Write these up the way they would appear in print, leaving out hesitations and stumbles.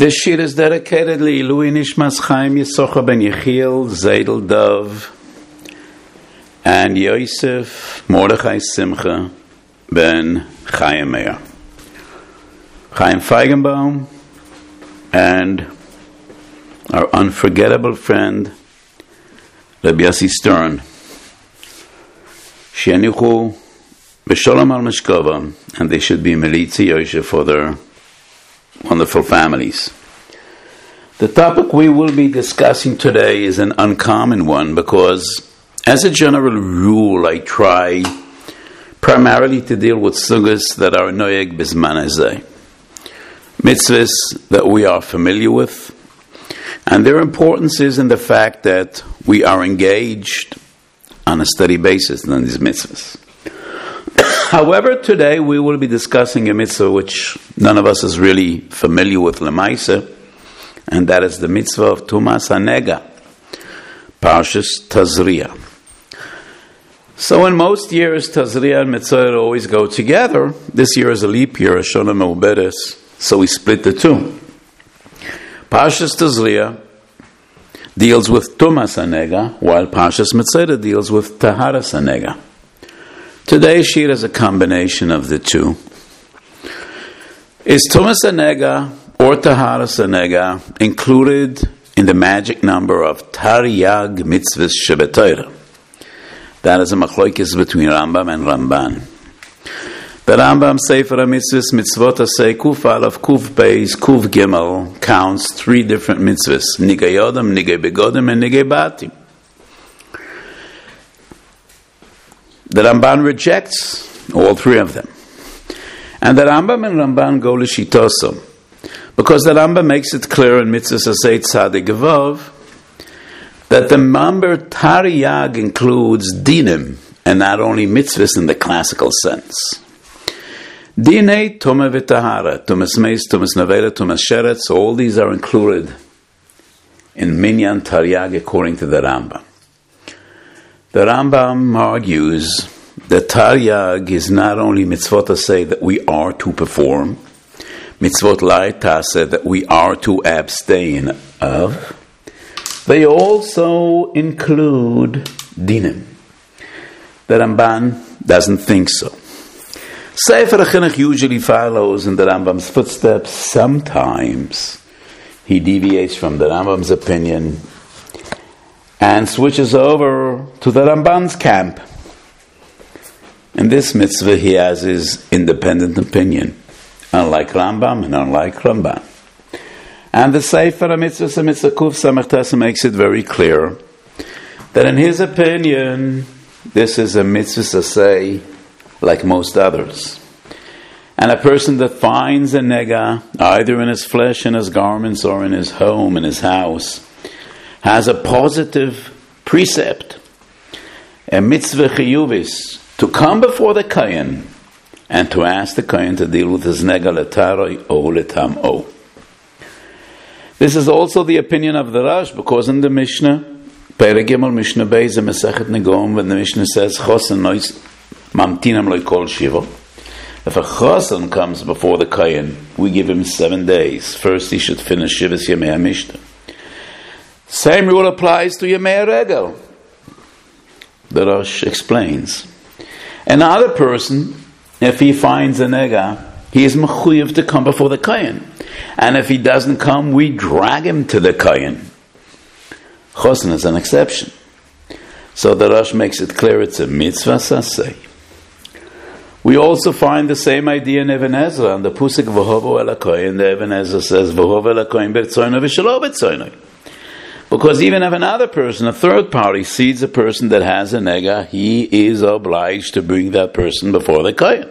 This sheet is dedicated to Ilui Nishmas Chaim Yisocha ben Yechiel, Zeidel Dov, and Yosef Mordechai Simcha ben Chaim Meir. Chaim Feigenbaum and our unforgettable friend Rabbi Yossi Stern. She'anichu b'sholom al mishkova, and they should be melitzi Yosef for their wonderful families. The topic we will be discussing today is an uncommon one because, as a general rule, I try primarily to deal with sugas that are noyeg bizman hazeh, mitzvahs that we are familiar with, and their importance is in the fact that we are engaged on a steady basis in these mitzvahs. However, today we will be discussing a mitzvah which none of us is really familiar with lemaisa, and that is the mitzvah of Tumas Hanega, Parshas Tazria. So in most years, Tazria and Mitzvah always go together. This year is a leap year, Shana Meubedes, so we split the two. Parshas Tazria deals with Tumas Hanega, while Parshas Mitzvah deals with Taharas Hanega. Today's sheet is a combination of the two. Is Tumas Hanega or Taharas Hanega included in the magic number of Taryag Mitzvahs Shebetayra? That is a machlokes between Rambam and Ramban. The Rambam Sefer HaMitzvahs Mitzvot Asay Kuf Aleph Kuf Beis Kuf Gimel counts 3 different mitzvahs: Nigay Yodam, Nigay Begodim, and Nigay Batim. The Ramban rejects all 3 of them. And the Rambam and Ramban go l'shitosam, because the Rambam makes it clear in Mitzvahs Asay Tzadik Vav that the number Taryag includes dinim, and not only mitzvahs in the classical sense. Dinei, Tumah v'Tahara, Tumas Meis, Tumas Nevela, Tumas Sheretz, all these are included in Minyan Taryag according to the Rambam. The Rambam argues that Taryag is not only mitzvot aseh that we are to perform, mitzvot lai taseh that we are to abstain of, they also include dinim. The Ramban doesn't think so. Sefer HaChinuch usually follows in the Rambam's footsteps. Sometimes he deviates from the Rambam's opinion and switches over to the Ramban's camp. In this mitzvah he has his independent opinion, unlike Rambam and unlike Ramban. And the Sefer HaMitzvahs Mitzvah Kuf Samech Tes makes it very clear that in his opinion this is a mitzvah aseh like most others. And a person that finds a nega, either in his flesh, in his garments, or in his home, in his house, has a positive precept, a mitzvah chiyuvis, to come before the kohen and to ask the kohen to deal with his nega letaroi o letam'o. This is also the opinion of the Rosh, because in the Mishnah, Perek Gimel Mishnah Beis in Masechet Negom, when the Mishnah says chosen nois mamtinam lo kol shiva, if a chosen comes before the kohen, we give him 7 days. First he should finish Shivas Yemei HaMishnah. Same rule applies to Yemei HaRegel. The Rosh explains. Another person, if he finds a nega, he is mechuyev to come before the kohen. And if he doesn't come, we drag him to the kohen. Chosen is an exception. So the Rosh makes it clear it's a mitzvah saseh. We also find the same idea in Even Ezra, and the Pusik V'hovo el HaKohen, the Even Ezra says, V'hovo el HaKohen b'rtzoino v'shelo b'rtzoino. Because even if another person, a third party, sees a person that has a nega, he is obliged to bring that person before the kohen.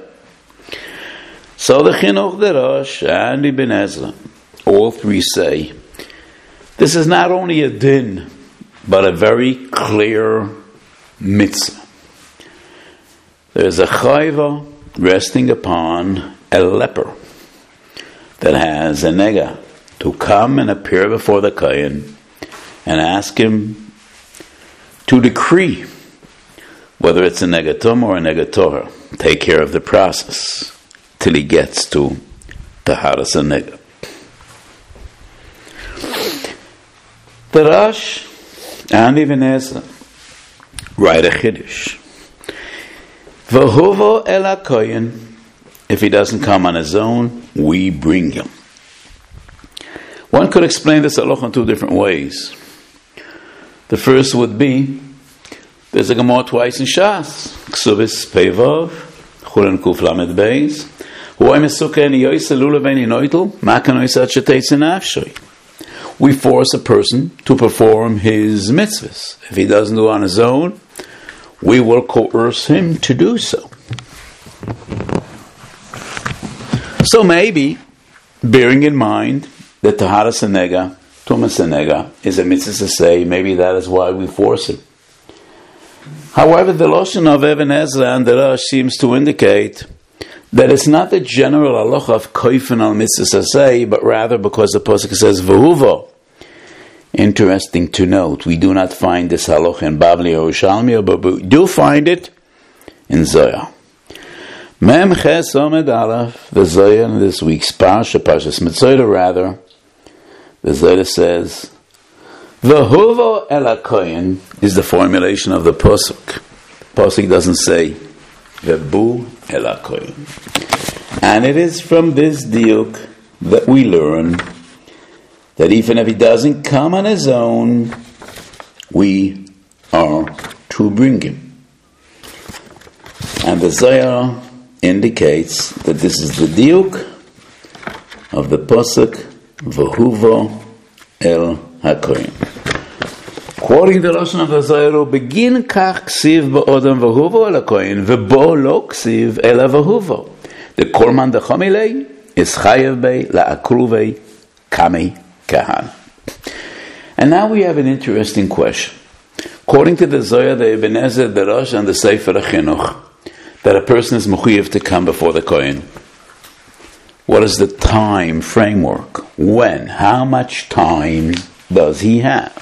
So the Chinuch, the Rosh, and Ibn Ezra, all 3 say, this is not only a din, but a very clear mitzvah. There is a chayva resting upon a leper that has a nega to come and appear before the kohen and ask him to decree whether it's a negatum or a negatorah. Take care of the process till he gets to Taharas Hanega. The Rosh and Ibn Ezra write a Chiddush. V'huvo el hakoyin. If he doesn't come on his own, we bring him. One could explain this halacha in two different ways. The first would be, there's a Gemara twice in Shas. Ksubis Peivav, Chulen Kuf Lamed Beis. Huay Mesuken Yoyse Lulavein Inoitel, Makan Yoyse Achetetz Nafshoy. We force a person to perform his mitzvahs. If he doesn't do it on his own, we will coerce him to do so. So maybe, bearing in mind that Taharas Hanega, Tumas Hanega, is a mitzvah to say, maybe that is why we force him. However, the Lashon of Ibn Ezra and the Rosh seems to indicate that it's not the general halacha of koifen al mitzvah say, but rather because the pasuk says v'huvo. Interesting to note, we do not find this halacha in Bavli or Yerushalmi, but we do find it in Zohar. Mem Ches Omed Aleph, the Zohar in this week's Parsha, Parshas Metzora rather, the Zohar says, V'huvo el hakoyin is the formulation of the pasuk. Pasuk doesn't say V'bu el hakoyin. And it is from this diuk that we learn that even if he doesn't come on his own, we are to bring him. And the Zohar indicates that this is the diuk of the pasuk V'huvo el hakoyin. Quoting the Lashon of the Zohar, begin kach ksiv ba'odam v'huvo el hakoyin v'bo lo ksiv ela v'huvo. The korman dechomilei is chayev bei la'akruvei kamei kahan. And now we have an interesting question. According to the Zohar, the Ibn Ezra, the Rosh, and the Sefer HaChinuch, that a person is mechuyev to come before the Kohen. What is the time framework? When? How much time does he have?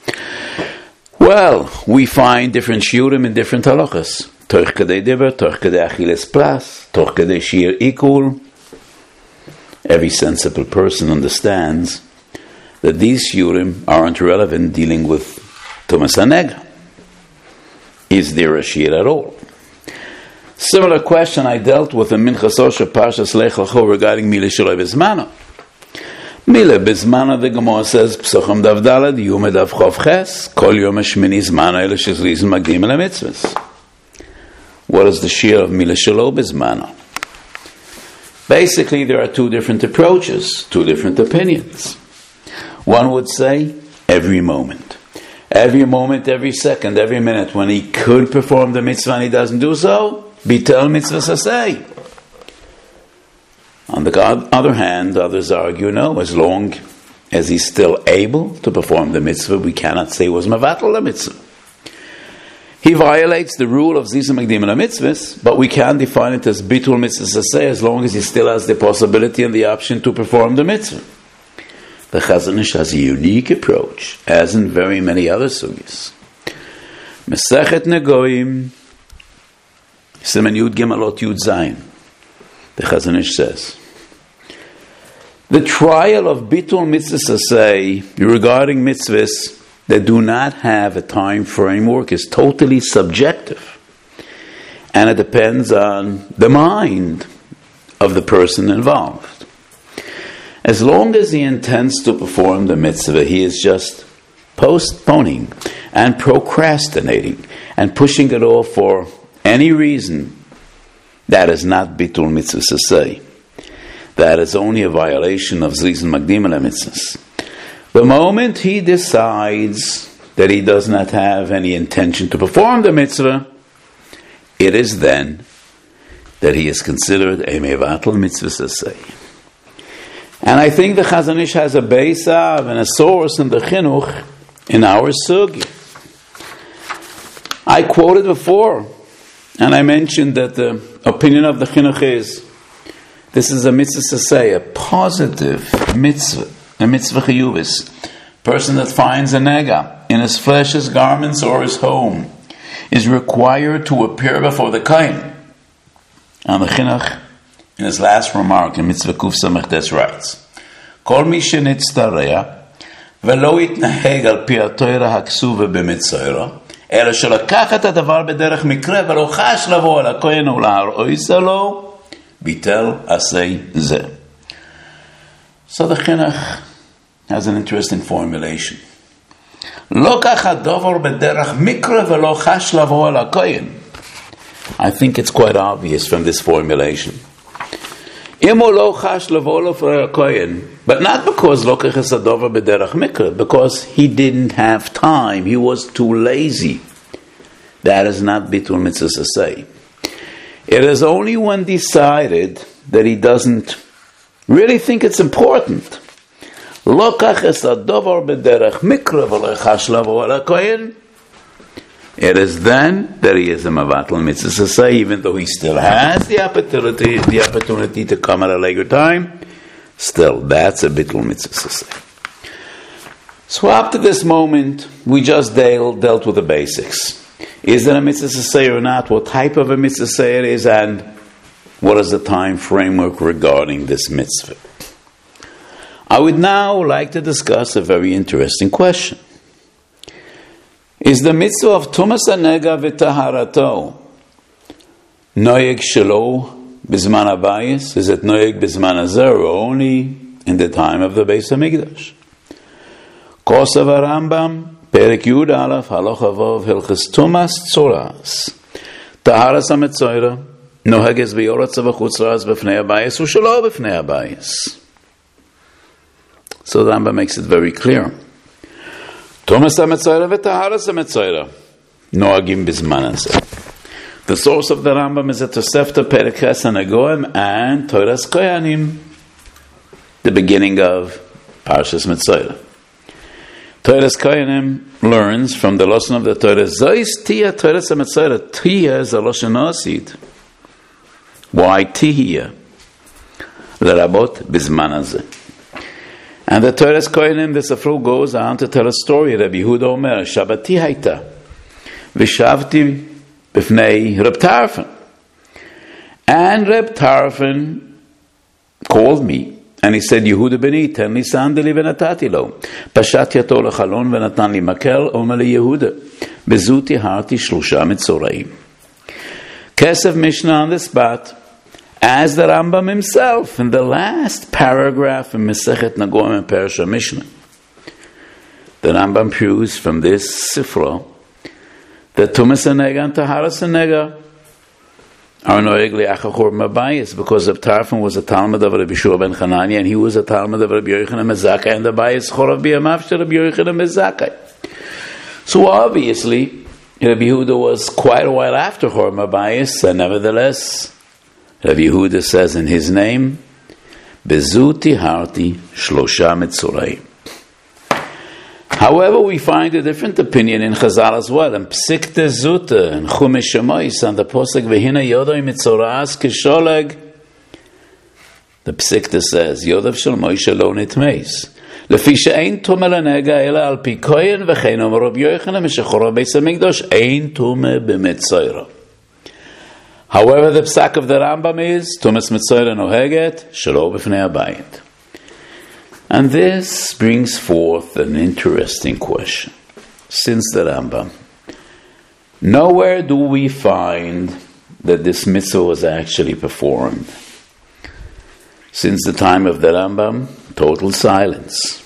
Well, we find different shiurim in different halachas. Toch kadei diber, toch kadei achiles plas, toch kadei shir ikul. Every sensible person understands that these shiurim aren't relevant dealing with Tumas Hanega. Is there a shir at all? Similar question I dealt with in Minchas Osher Parshas Lech Lecho regarding Mila Shaloi Bizmano. Mila Bizmano, the Gemara says, Psocham Dav Dalad, Yume Dav Chov Ches, Kol Yom HaShmini Zmano Ele Shezrizim Magdim El HaMitzvahs. What is the shir of Mila Shaloi Bizmano? Basically, there are two different approaches, two different opinions. One would say, every moment, every second, every minute, when he could perform the mitzvah and he doesn't do so, bitel mitzvah sasei. On the other hand, others argue, no, as long as he's still able to perform the mitzvah, we cannot say he was mevatel the mitzvah. He violates the rule of zisa magdim la mitzvahs, but we can define it as bitul mitzvah sasei as long as he still has the possibility and the option to perform the mitzvah. The Chazon Ish has a unique approach, as in very many other sugyas. Mesechet Negoim, Siman Yud Gimalot Yud Zayin. The Chazon Ish says, the trial of Bitul Mitzvah Sasei regarding mitzvahs that do not have a time framework is totally subjective. And it depends on the mind of the person involved. As long as he intends to perform the mitzvah, he is just postponing and procrastinating and pushing it off for any reason. That is not bitul mitzvah sasei. That is only a violation of zrizin magdim el mitzvahs. The moment he decides that he does not have any intention to perform the mitzvah, it is then that he is considered a mevatel mitzvah sasei. And I think the Chazon Ish has a beisav and a source in the chinuch in our sugi. I quoted before, and I mentioned that the opinion of the chinuch is, this is a mitzvah sasei, a positive mitzvah, a mitzvah chiyuvis. Person that finds a nega in his flesh, his garments, or his home is required to appear before the kohen. And the chinuch, in his last remark in Mitzvah Kuf Samech Tes writes, Kol mi shenitztareya ולא יתנהג על פי התורה הכתובה במצורע, אלא שלקח את הדבר בדרך מקרה ולא חש לבוא על הכהן או להרעיס לו, ביטל עשה זה. So the Chinuch has an interesting formulation. לא כך הדבר בדרך מקרה ולא חש לבוא על הכהן. I think it's quite obvious from this formulation. אם הוא לא חש לבוא על הכהן, but not because לא כך הדבר בדרך מקרה, because he didn't have time, he was too lazy. That is not bitul mitzvah say. It is only when decided that he doesn't really think it's important. לא כך הדבר בדרך מקרה ולא חש לבוא על הכהן. It is then that he is a mavatal mitzvah say, even though he still has the opportunity to come at a later time. Still, that's a bittul mitzvah say. So up to this moment, we just dealt with the basics. Is it a mitzvah say or not? What type of a mitzvah say it is, and what is the time framework regarding this mitzvah? I would now like to discuss a very interesting question. Is the mitzvah of Tumas HaNega v'Taharato noyeg shelo b'zman habayis? Is it noyeg b'zman hazer or only in the time of the Beis HaMikdash? Kosav HaRambam, Perek Yud Aleph, Halacha Vav, Hilchos Tumas Tzoras. Taharas HaMetzoira, noheges v'yoratz v'chutz la'aretz b'fnei habayis u'shelo b'fnei habayis. So the Rambam makes it very clear. Tumas HaMetzoira v'Taharas HaMetzoira, noagim b'zman hazer. The source of the Rambam is at Tosefta Perek Ches HaNegoim and Toras Kohanim, the beginning of Parshas Metzoira. Toras Kohanim learns from the lesson of the Torah, Zois Tia Toras HaMetzoira. Tia is a Lashon Osid. Why Tihya? L'rabot b'zman hazeh. And the Toras Kohanim, the Sifru goes on to tell a story. Rabbi Yehuda Omer, Shabbati hayta, v'shavti b'fnei Reb Tarfon. And Reb Tarfon called me, and he said, Yehuda b'ni, ten li sandali v'natati lo. Pashat yato lechalon v'natan li makel, omer li Yehuda. Bezu tiharti shlusha mitzoraim. Kesef Mishnah on the spot, as the Rambam himself in the last paragraph in Masechet Nagoim and Parasha Mishnah. The Rambam proves from this Sifra that Tumas HaNega and Taharas HaNega are noeg li'achachor mabayis, because Reb Tarfon was a Talmud of Rabbi Shua ben Chananya, and he was a Talmud of Rabbi Yochanan ben Zakkai, and the bayis chorav b'yamav shel Rabbi Yochanan ben Zakkai. So obviously, Rabbi Yehuda was quite a while after Chor Mabayis, and nevertheless, Rabbi Yehuda says in his name, Bezu tiharti shlosha mitzoraim. However, we find a different opinion in Chazal as well. In Psikta Zuta, in Chumash Shemois, and the Posek V'hina Yodai Mitzoras Kisholeg, the Psikta says, Yodav Shel Moshe lo nitmeis. Lefi she'ein tumeh lenega ela al pi kohen v'chein omer Rabbi Yochanan meshechora Beis HaMikdash ein tumeh b'mitzoira. However, the psak of the Rambam is Tumas Mitzoira noheget shelo b'fnei habayit. And this brings forth an interesting question. Since the Rambam, nowhere do we find that this mitzvah was actually performed. Since the time of the Rambam, total silence.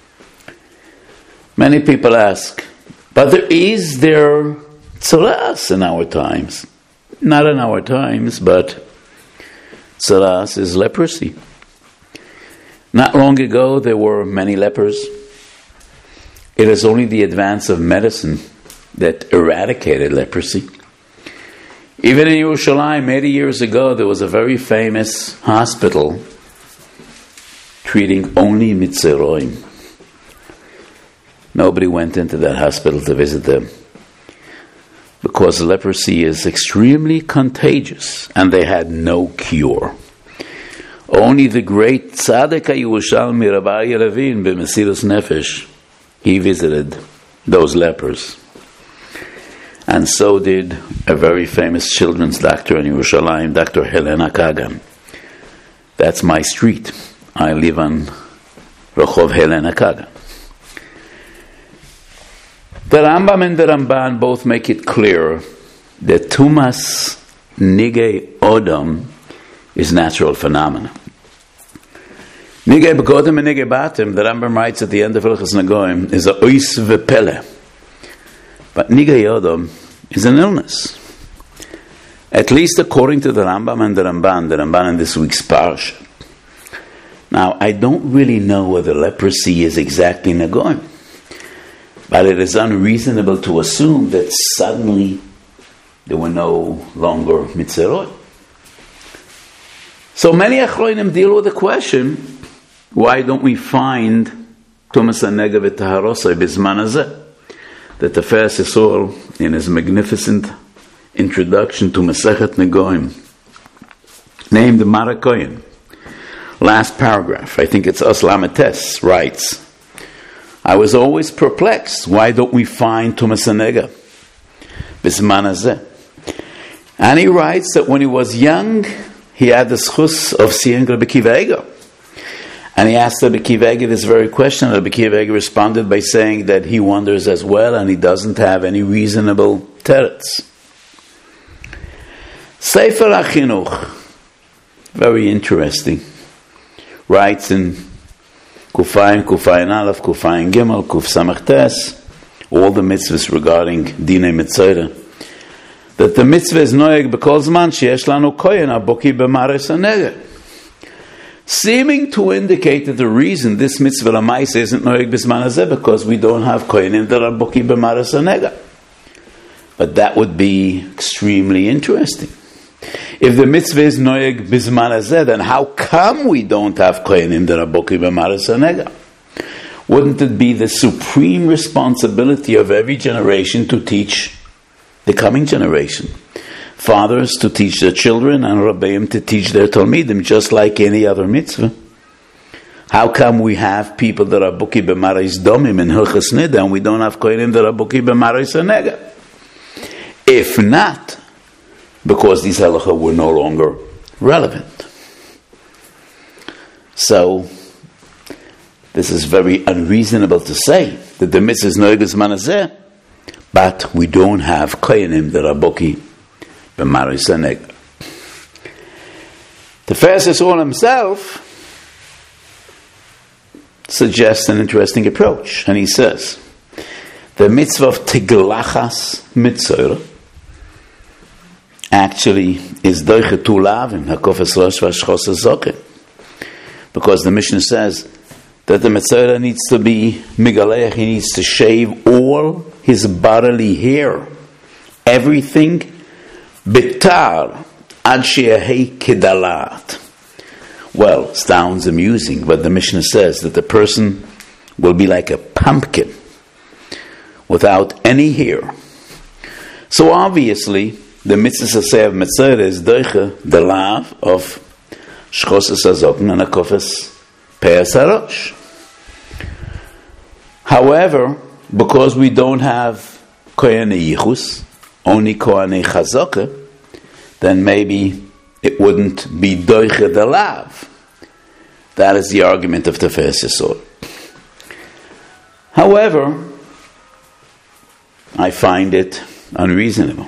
Many people ask, but there tzaras in our times. Not in our times, but tzaras is leprosy. Not long ago, there were many lepers. It is only the advance of medicine that eradicated leprosy. Even in Yerushalayim, 80 years ago, there was a very famous hospital treating only mitzeroim. Nobody went into that hospital to visit them, because leprosy is extremely contagious, and they had no cure. Only the great Tzaddik HaYerushalmi Rabbi Aryeh Levin b'Mesiras Nefesh, he visited those lepers. And so did a very famous children's doctor in Yerushalayim, Dr. Helena Kagan. That's my street. I live on Rehov Helena Kagan. The Rambam and the Ramban both make it clear that Tumas Nigei Odom is natural phenomena. Nigei Begodim and Nigei Batim, the Rambam writes at the end of Hilchos Nagoim, is a ois vepele. But Nigei Odom is an illness. At least according to the Rambam and the Ramban in this week's parsha. Now, I don't really know whether leprosy is exactly Nagoim, but it is unreasonable to assume that suddenly there were no longer mitzerot. So many achronim deal with the question, why don't we find Tumas HaNega v'Taharosai b'zman hazeh? That the Tiferes Yisrael, in his magnificent introduction to Masechet Negoim, named Marakoyan, last paragraph, I think it's Os Lametes, writes, I was always perplexed, why don't we find Tumas HaNega b'zman hazeh? And he writes that when he was young, he had the schus of seeing Rabbi Akiva Eiger. And he asked Rabbi Akiva Eiger this very question. Rabbi Akiva Eiger responded by saying that he wonders as well, and he doesn't have any reasonable teretz. Sefer HaChinuch, very interesting, writes in Kufayin Aleph, Kufayin Gimel, Kuf Samach Tes, all the mitzvahs regarding Dinei Mitzvah, that the mitzvah is noeg b'kol zman sheyesh lanu kohen aboki b'maris hanega, seeming to indicate that the reason this mitzvah l'maisa isn't noeg b'zman hazeh because we don't have kohenim that are aboki b'maris hanega. But that would be extremely interesting. If the mitzvah is noeg b'zman hazeh, then how come we don't have kohenim that are aboki b'maris hanega? Wouldn't it be the supreme responsibility of every generation to teach the coming generation? Fathers to teach their children and Rabbeim to teach their Talmidim, just like any other mitzvah. How come we have people that are buki b'marais domim in Hilchos Nida and we don't have kohenim that are buki b'marais hanega? If not, because these halacha were no longer relevant. So, this is very unreasonable to say that the mitzvah is noeg b'zman hazeh, but we don't have kohenim that are boki b'maris hanega. The Tiferes Yisrael himself suggests an interesting approach, and he says the mitzvah of tiglachas mitzvah actually is doiche tulavim hakofes rosh v'ashchos hazokin, because the Mishnah says that the mitzvah needs to be migaleach, he needs to shave all his bodily hair, everything, bitar ad she'ehei kedalat. Well, sounds amusing, but the Mishnah says that the person will be like a pumpkin without any hair. So obviously, the mitzvah of mitzvah is doiche the lav of shchosas hazokn and akofes pe'as harosh. However, because we don't have kohenei yichus, only kohenei chazaka, then maybe it wouldn't be doiche the lav. That is the argument of Tiferes Yisrael. However, I find it unreasonable.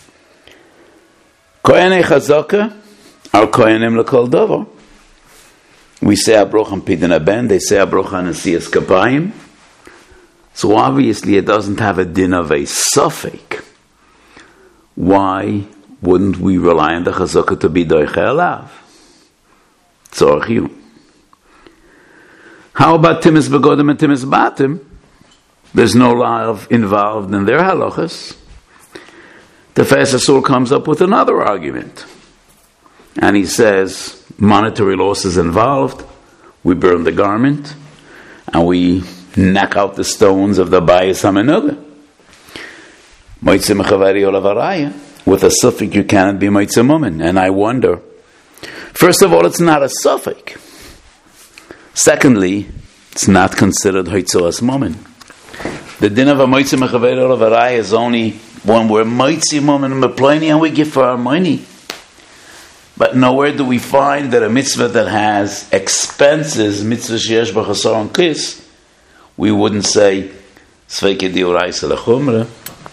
Kohenei chazaka are kohenim l'kol davar. We say abroch on pidyon haben, they say abroch on nesiyas kapayim. So obviously it doesn't have a din of a suffix. Why wouldn't we rely on the chazaka to be doiche alav? Tzorach. How about timis begodim and timis batim? There's no lav involved in their halachas. The Tiferes Yisrael comes up with another argument. And he says, monetary loss is involved, we burn the garment, and we knock out the stones of the bayis hamenuga. Moitzi mechavari olav haraya. With a suffix you cannot be moitzi mumen. And I wonder, first of all, it's not a suffix. Secondly, it's not considered hoitzoas mumen. The din of a moitzi mechavari olav haraya is only when we're moitzi mumen and meploni and we give for our money. But nowhere do we find that a mitzvah that has expenses, mitzvah sheyesh b'chasar on kis, we wouldn't say Sveike Dioraisa Lechumra,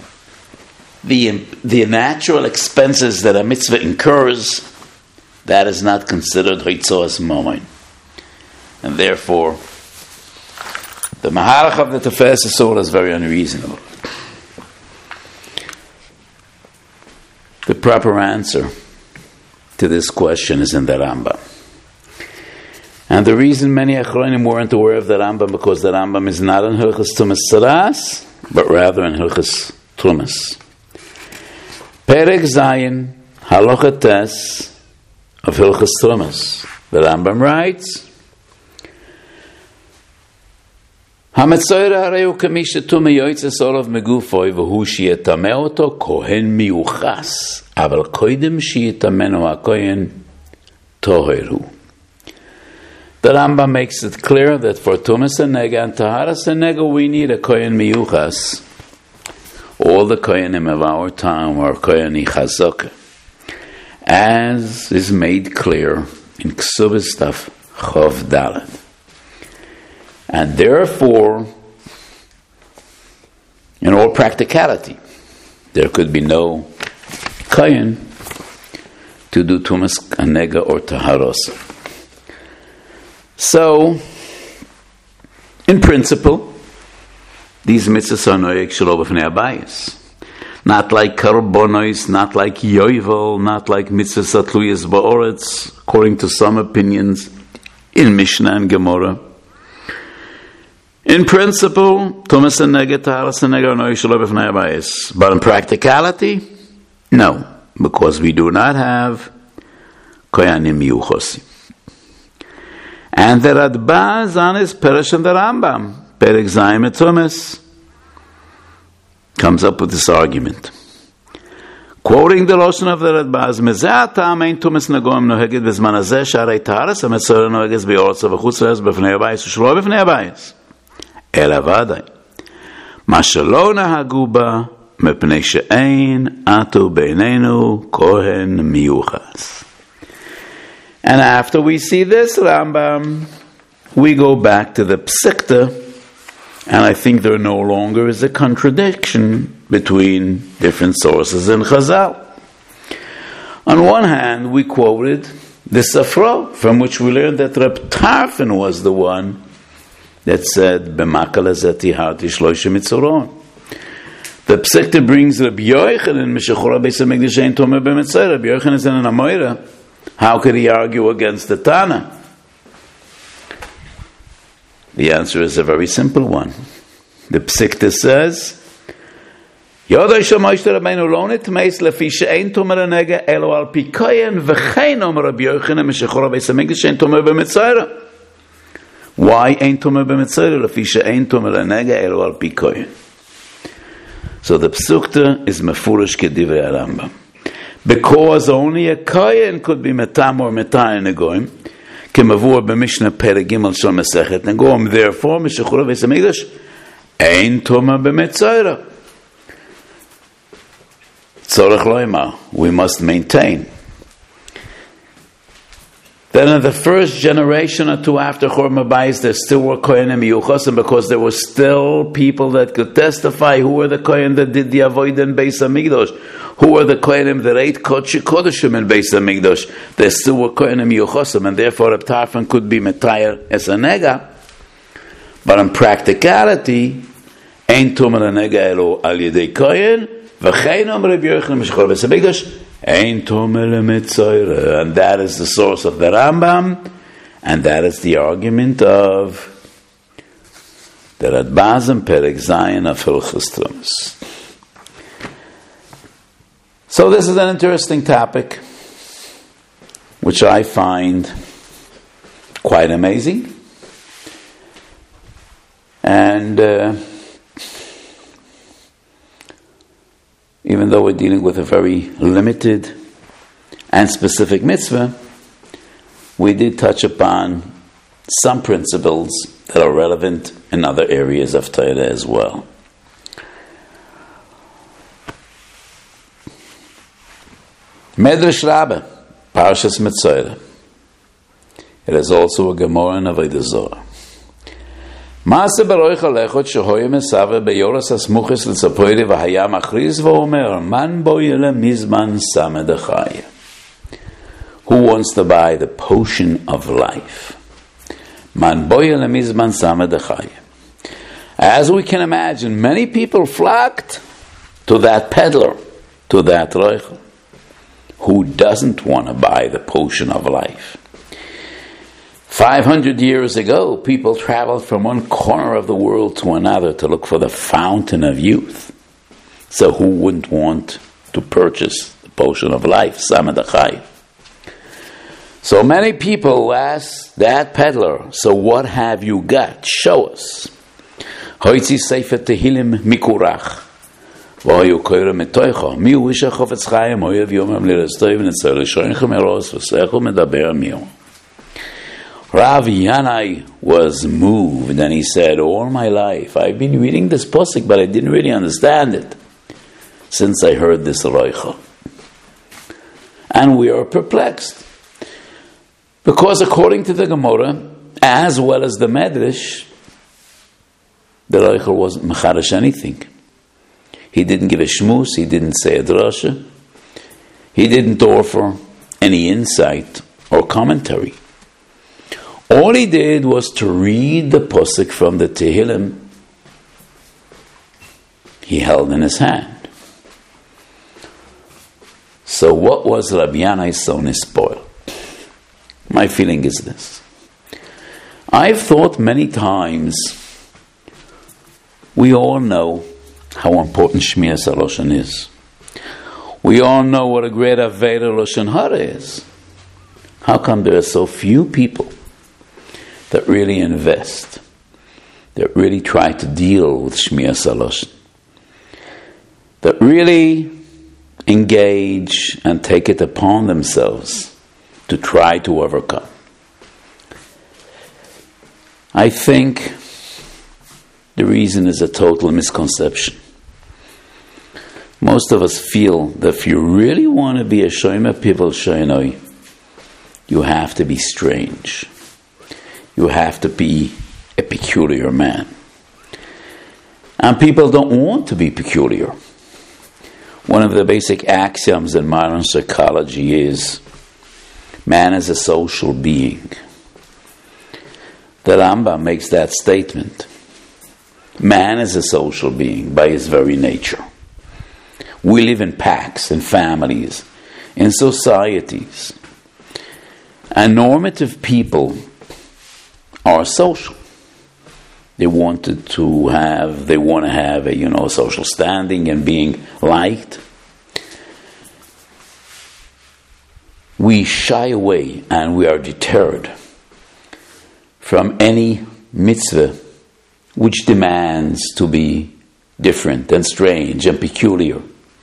the natural expenses that a mitzvah incurs, that is not considered Hitzoas Momin. And therefore, the Maharach of the Tefes Yisrael is very unreasonable. The proper answer to this question is in the Rambam. And the reason many Achronim weren't aware of the Rambam, because the Rambam is not in Hilchos Tumas Saras, but rather in Hilchos Trumas. Perek Zayin, Halacha Tes of Hilchos Trumas. The Rambam writes, HaMetzoyra hareu kemi shetum yoytzes olav megufoi v'hu sheyetameh oto kohen miuchas, aval koidim sheyetamenu hakohen toheru. The Rambam makes it clear that for Tumas and Nega and Taharas and Nega we need a Kohen Miyuchas. All the Kohenim of our time are Kohen Chazaka, as is made clear in Ksubas Taf Chov Dalet. And therefore, in all practicality, there could be no Kohen to do Tumas and Nega or Taharos. So, in principle, these mitzvahs are noyek shelo b'fnei habayis. Not like karbonos, not like yovel, not like mitzvahs atluyas ba'oretz, according to some opinions in Mishnah and Gemara. In principle, tumas and nega, taharas and nega are noyek shelo b'fnei habayis. But in practicality, no, because we do not have koyanim yuchosim. And the Radbaz on his Perush and the Rambam, Perek Zayin Tumas, comes up with this argument. Quoting the Lashon of the Radbaz, Mezeh ha'tam ein Tumas nagoim noheged b'zman hazeh sharei taharas ha'metzora noheged b'yortza v'chutz le'ez b'fnei habayis u'shelo b'fnei habayis. Ela v'adai. Ma shelo nahagu ba mepnei she'ein atu beinenu kohen miyuchas. And after we see this Rambam, we go back to the Psikta, and I think there no longer is a contradiction between different sources in Chazal. On one hand, we quoted the Safra, from which we learned that Reb Tarfon was the one that said, B'makal hazeh tiharti shloisha mitzoron. The Psikta brings Reb Yochanan, Meshachora Beis HaMikdash ein tomeh b'metzora. Reb Yochanan is in an Amoira. How could he argue against the Tana? The answer is a very simple one. The Psikta says, Yodai Shamosh Rabbeinu lo nitmeis lefi she'ein tomer hanega elo al pi kohen v'chein omer Rabbi Yochanan meshachora beis hamikdash she'ein tomer b'metzora. Why ein tomer b'metzora lefi she'ein tomer hanega elo al pi kohen? So the Psikta is mefurish kedivrei Rambam. Because only a Kohen could be metam or metay negoim, kemavur b'mishnah perek gimel shel Masechet Negoim. Therefore, meshachura beis hamikdash ein toma b'metzora. Tzorech loymar, we must maintain. Then in the first generation or two after Churban Bayis, there still were Kohenim Miyuchosim, because there were still people that could testify who were the Kohen that did the Avodah in Beis HaMikdash, who were the Kohenim that ate Kodesh Kodeshim in Beis HaMikdash. There still were Kohenim Miyuchosim, and therefore Reb Tarfon could be Metayer as a Nega. But in practicality, Ein Tumah Nega Elo Al Yedei Kohen, V'chein Omer Reb Yochanan Meshachor Beis HaMikdash, Ein Tomeh lemetzora. And that is the source of the Rambam, and that is the argument of the Radbaz and Perek Zayin of Hilchos Trumas. So this is an interesting topic, which I find quite amazing, and even though we're dealing with a very limited and specific mitzvah, we did touch upon some principles that are relevant in other areas of Torah as well. Medrash Rabbah, Parshas Metzora. It is also a Gemara in Avodah Zarah. מעשה ברויך הלכות שהויה מסווה ביורס הסמוכס לצפוירי והיה מכריז ואומר, מן בוי למזמן סמד החי. Who wants to buy the potion of life? Man boi lemizman samad achai. As we can imagine, many people flocked to that peddler, to that roichel. Who doesn't want to buy the potion of life? 500 years ago, people traveled from one corner of the world to another to look for the fountain of youth. So who wouldn't want to purchase the potion of life, samad achai? So many people ask that peddler, so what have you got? Show us. Hoitzi Sefer Tehillim Mikurach. V'hoyu koire metoicha. Mi uisha chofetz chayim oyev yomam lirestoiv netzor l'shoinchem eros v'sechu medaber miyo. Rav Yanai was moved and he said, all my life I've been reading this posuk but I didn't really understand it since I heard this roicha. And we are perplexed. Because according to the Gemara, as well as the Medrash, the Reichel wasn't mecharish anything. He didn't give a shmuz, he didn't say a drasha, he didn't offer any insight or commentary. All he did was to read the posuk from the Tehillim he held in his hand. So what was Rabbi Yanai so nispoiled? My feeling is this. I've thought many times, we all know how important Shmiras HaLashon is. We all know what a great Aveda Lashon Hara is. How come there are so few people that really invest, that really try to deal with Shmiras HaLashon, that really engage and take it upon themselves to try to overcome? I think the reason is a total misconception. Most of us feel that if you really want to be a shomer pivel shoynoi, you have to be strange. You have to be a peculiar man. And people don't want to be peculiar. One of the basic axioms in modern psychology is man is a social being. The Rambam makes that statement. Man is a social being by his very nature. We live in packs, in families, in societies. And normative people are social. They want to have a social standing and being liked. We shy away and we are deterred from any mitzvah which demands to be different and strange and peculiar.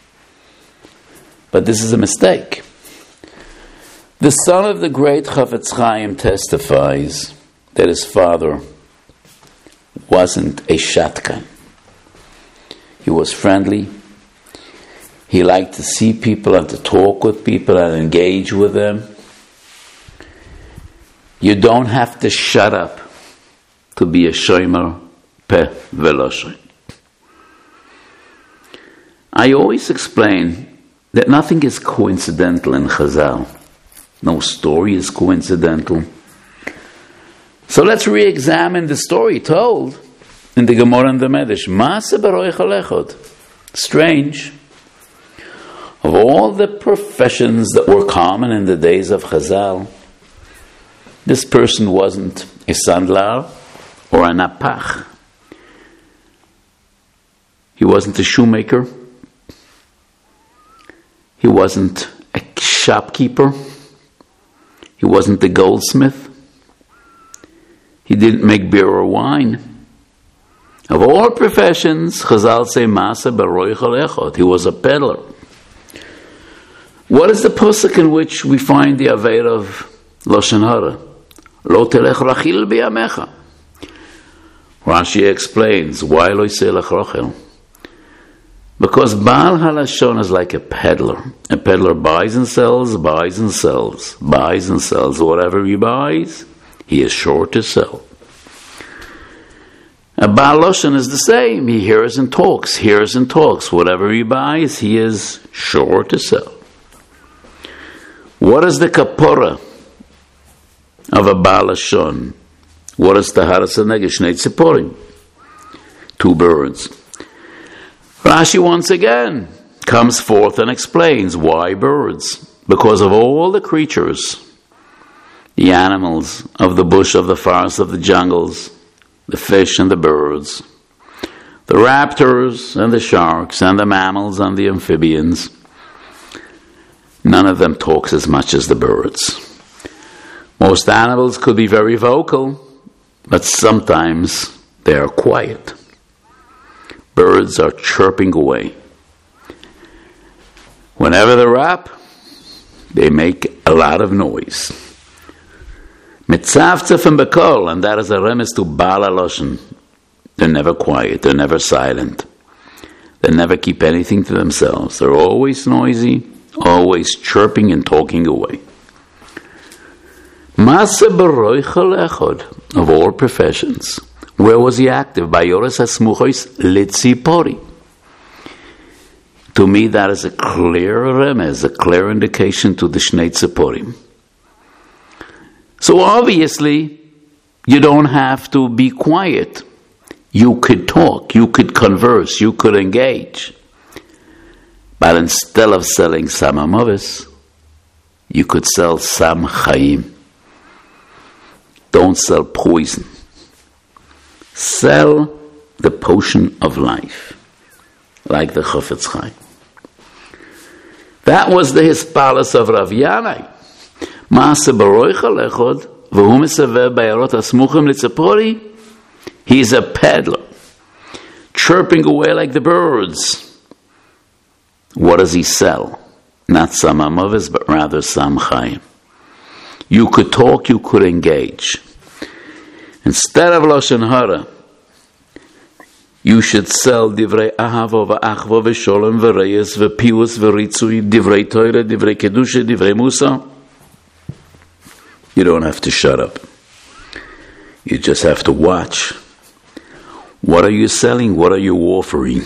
But this is a mistake. The son of the great Chafetz Chaim testifies that his father wasn't a shatkan. He was friendly. He liked to see people and to talk with people and engage with them. You don't have to shut up to be a shomer peh veloshoy. I always explain that nothing is coincidental in Chazal. No story is coincidental. So let's re-examine the story told in the Gemara and the Medrash. Maaseh b'roich halechot. Strange. Of all the professions that were common in the days of Chazal, this person wasn't a sandlar or a napach. He wasn't a shoemaker. He wasn't a shopkeeper. He wasn't a goldsmith. He didn't make beer or wine. Of all professions, Chazal say Maaseh b'roich halechot. He was a peddler. What is the pasuk in which we find the Aveda of Lashon Hara? Lo telech rachil biyamecha. Rashi explains, why lo yisei lech rachel? Because Baal HaLashon is like a peddler. A peddler buys and sells, buys and sells, buys and sells. Whatever he buys, he is sure to sell. Baal Lashon is the same. He hears and talks, hears and talks. Whatever he buys, he is sure to sell. What is the kapora of a Baal Lashon? What is the Taharas HaNeged? Shnei Tziporim, 2 birds. Rashi once again comes forth and explains why birds. Because of all the creatures, the animals of the bush, of the forest, of the jungles, the fish and the birds, the raptors and the sharks and the mammals and the amphibians, none of them talks as much as the birds. Most animals could be very vocal, but sometimes they are quiet. Birds are chirping away. Whenever they rap, they make a lot of noise. Mitzavtzef and bekol, and that is a remes to Baal Lashon. They're never quiet, they're never silent. They never keep anything to themselves. They're always noisy, always chirping and talking away. Ma'aseh b'roichel echad, of all professions. Where was he active? By Yoras HaSmuchos Litzipori. To me, that is a clear remez, a clear indication to the Shnei Tziporim. So obviously, you don't have to be quiet. You could talk, you could converse, you could engage. But instead of selling Sam HaMavis, you could sell Sam Chaim. Don't sell poison. Sell the potion of life, like the Chofetz Chaim. That was the hispalas of Rav Yanai. Ma'aseh b'roichel echad, v'hu mesaveh b'yarot hasmuchim litzipori. He's a peddler, chirping away like the birds. What does he sell? Not Sam HaMavis, but rather Sam Chaim. You could talk, you could engage. Instead of Lashon Hara, you should sell divrei ahava v'achva v'sholem v'reyes v'pius v'ritzui, divrei Torah, divrei kedusha, divrei musa. You don't have to shut up. You just have to watch. What are you selling? What are you offering?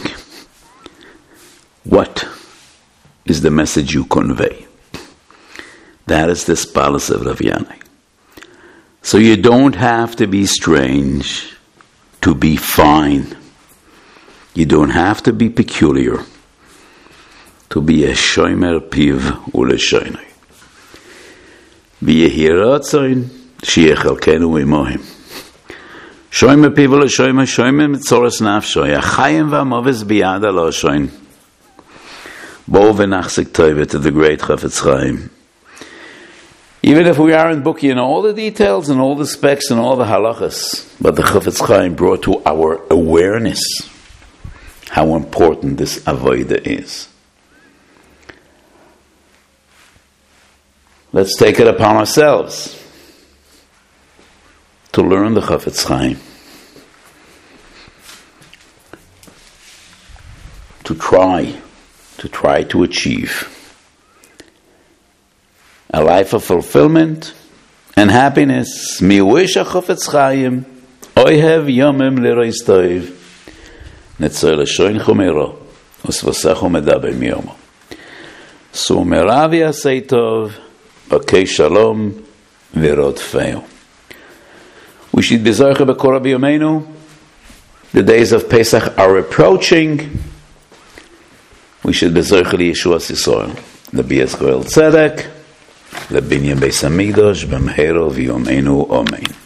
What is the message you convey? That is the spalas of Rav Yanai. So you don't have to be strange to be fine. You don't have to be peculiar to be a shomer piv uleshoinai. V'yehi ratzon sheyechalkenu imohim. Shomer piv uleshoinai, shomer mitzoros nafshoy. Achayim v'amavis biyad aloshoin. Bo v'nachzik toivet to the great Chofetz Chaim. Even if we aren't booking in all the details and all the specs and all the halachas, but the Chofetz Chaim brought to our awareness how important this avodah is. Let's take it upon ourselves to learn the Chofetz Chaim, to try to achieve a life of fulfillment and happiness. Mi wish a Chofetz Chaim, oihev yomim lirois toiv, netzoy l'shoin chumero, usvasecho medaber miyomo. So merav yasei tov, bakei shalom, v'rodfeo. We should be zoche b'kol Rabbi Yomeinu. The days of Pesach are approaching. We should be zoche l'Yeshuas Yisrael. The B'yas Goel Tzedek, לבניין בית המקדש במהרה בימינו אמן.